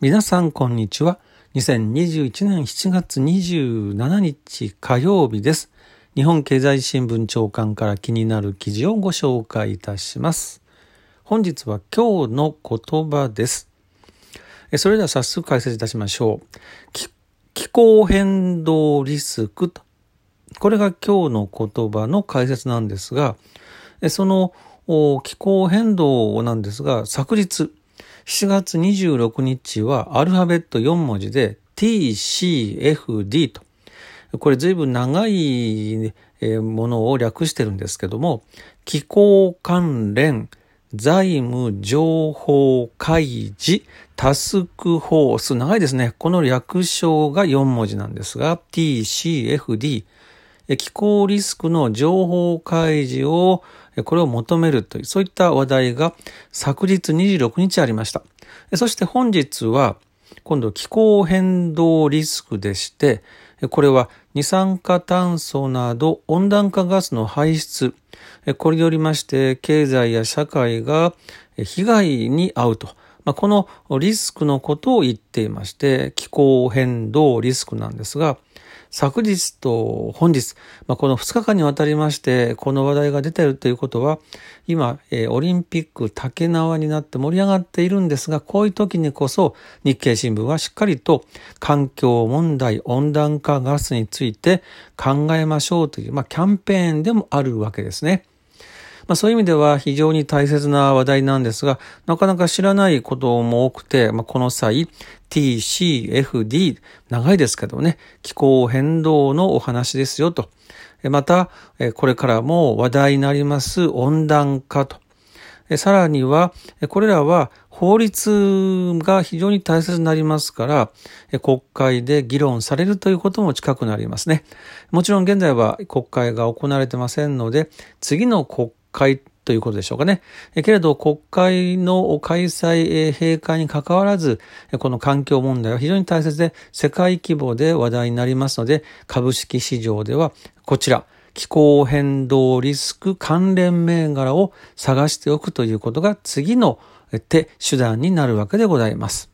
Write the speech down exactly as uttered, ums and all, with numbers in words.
皆さんこんにちは。にせんにじゅういちねんしちがつにじゅうしちにち火曜日です。日本経済新聞長官から気になる記事をご紹介いたします。本日は今日の言葉です。それでは早速解説いたしましょう。気、気候変動リスクと。これが今日の言葉の解説なんですが、その気候変動なんですが、昨日しちがつにじゅうろくにちはアルファベットよんもじで ティーシーエフディー と。これ随分長いものを略してるんですけども、気候関連財務情報開示タスクフォース、長いですね。この略称がよんもじなんですが ティーシーエフディー、気候リスクの情報開示をこれを求めるという、そういった話題が昨日にじゅうろくにちありました。そして本日は今度気候変動リスクでして、これは二酸化炭素など温暖化ガスの排出、これによりまして経済や社会が被害に遭うと、このリスクのことを言っていまして、気候変動リスクなんですが、昨日と本日、まあ、このふつかかんにわたりましてこの話題が出ているということは、今、えー、オリンピック竹縄になって盛り上がっているんですが、こういう時にこそ日経新聞はしっかりと環境問題、温暖化ガスについて考えましょうという、まあ、キャンペーンでもあるわけですね。まあ、そういう意味では非常に大切な話題なんですが、なかなか知らないことも多くて、まあ、この際 ティーシーエフディー、長いですけどね、気候変動のお話ですよと。またこれからも話題になります温暖化と。さらにはこれらは法律が非常に大切になりますから、国会で議論されるということも近くなりますね。もちろん現在は国会が行われてませんので、次の国会ということでしょうかね。けれど国会の開催閉会に関わらず、この環境問題は非常に大切で世界規模で話題になりますので、株式市場ではこちら気候変動リスク関連銘柄を探しておくということが次の手段になるわけでございます。